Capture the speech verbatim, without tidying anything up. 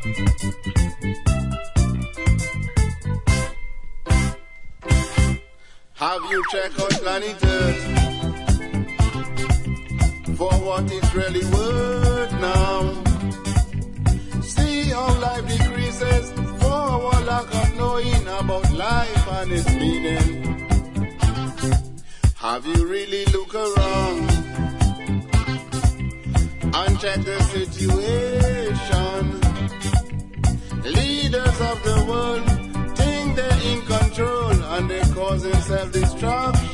Have you checked out planet Earth for what it's really worth now? See how life decreases for our lack of knowing about life and its meaning. Have you really looked around and checked the situation? Leaders of the world think they're in control and they're causing self-destruction.